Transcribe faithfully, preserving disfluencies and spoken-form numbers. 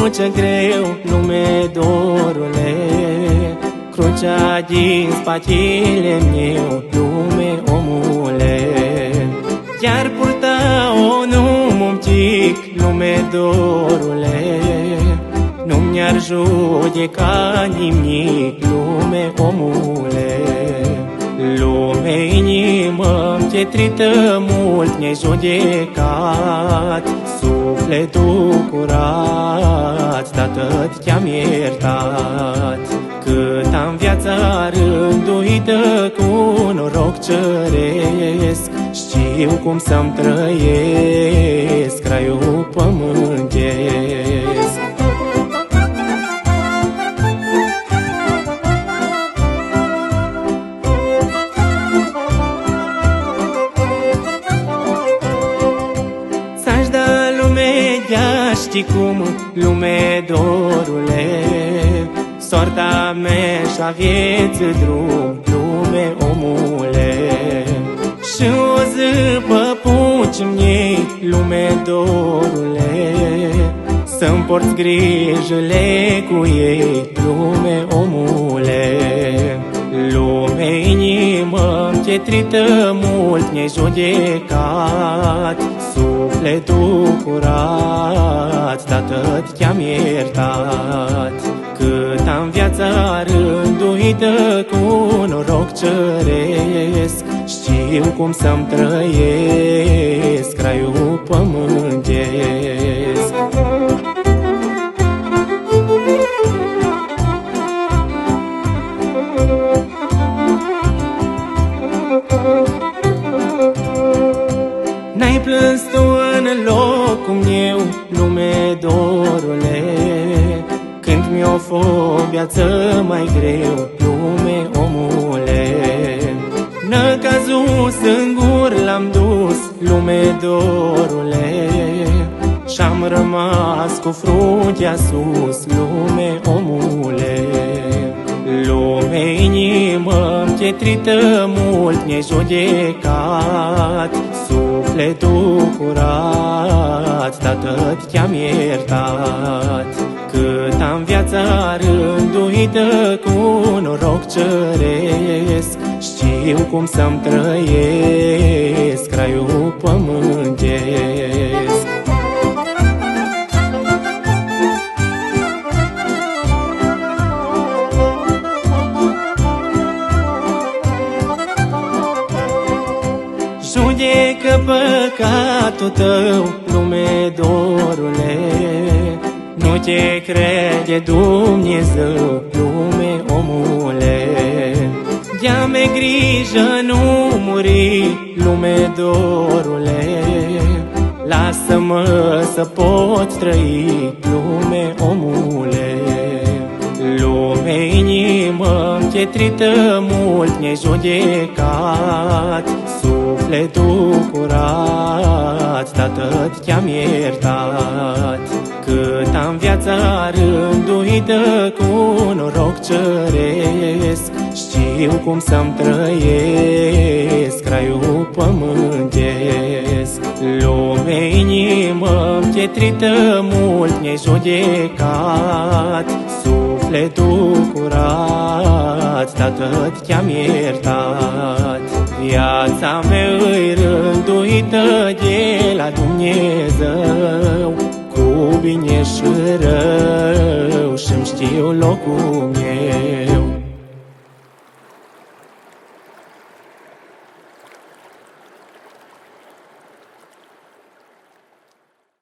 duce greu, lume dorule, crucea din spatele meu, lume omule. Chiar purta-o nu-mi cic, lume dorule, nu mi-ar judeca nimic, lume omule. Lume inimă-mi chetrită mult ne-ai judecat, sufletul curat, Tată, te-am iertat. Cât am viața rânduită cu noroc ceresc, știu cum să-mi trăiesc raiul pământesc. Știi cum, lume dorule, soarta mea și-a vieții drum, lume omule. Și o zi păpuci-mi iei, lume dorule, să-mi porți grijile cu ei, lume omule. Lume inimă-mi chetrită mult ne-ai judecat, sufletul curat, Tată, te-am iertat. Cât am viața rânduită cu noroc ceresc, știu cum să-mi trăiesc raiul pământesc. N-ai plâns tu în locul meu, lume dorule, când mi-o fă viață mai greu, lume omule. N-a cazut singur l-am dus, lume dorule, și-am rămas cu fruntea sus, lume omule. Lume inimă-mi chetrită mult ne-ai judecat, sufletul curat, Tată, te-am iertat. Cât am viața rânduită cu noroc ceresc, știu cum să-mi trăiesc raiul pământesc. Judecă păcatul tău, lume dorule, nu te crede Dumnezeu, lume omule. Ia-mi grijă, nu muri, lume dorule, lasă-mă să pot trăi, lume omule. Lume inimă-mi chetrită mult ne-ai judecat, sufletul curat, Tată, te-am iertat. Cât am viața rânduită cu noroc ceresc, știu cum să-mi trăiesc raiul pământesc. Lume inimă-mi chetrită mult ne-ai judecat, sufletul curat, Tată, te-am iertat. Viața mea îi rânduită de la Dumnezeu, cu bine și rău, și-mi știu locul meu.